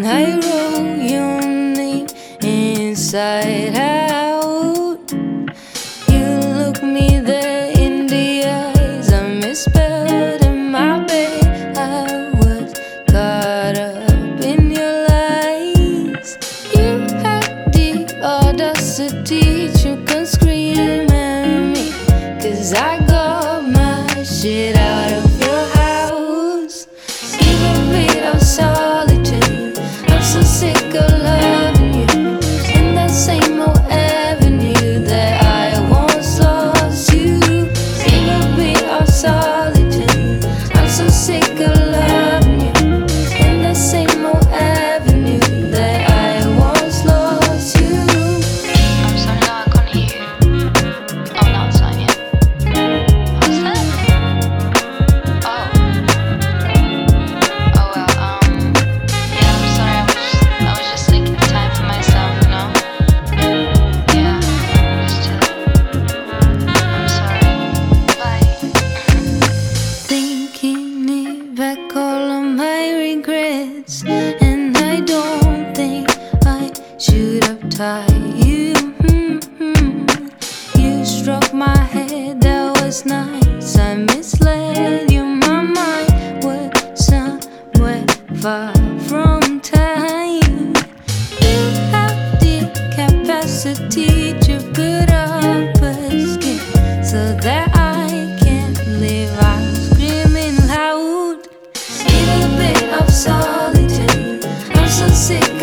I wrote your name inside out. You look me there in the eyes. I misspelled in my bed. I was caught up in your lies. You had the audacity to come scream at me, 'cause I got my shit out of your house. Give a bit of solitude. I'm so sick of loving you in that same old avenue that I once lost you. Give a bit of solitude. I'm so sick of loving you in that same old avenue that I once lost you. I'm sorry, no, I can't hear you. Oh, no, it's fine, yeah. What's that? Oh. Oh, well, yeah, I'm sorry, I was just taking time for myself, you know? Yeah, just chilling. I'm sorry. Bye. Thinking it back, all of my regrets, and I don't think I should have tied you. You struck my head, that was nice. I misled you, my mind was somewhere far from time. You have the capacity to put up a skin so that I can't live out screaming loud. Need a bit of solitude. I'm so sick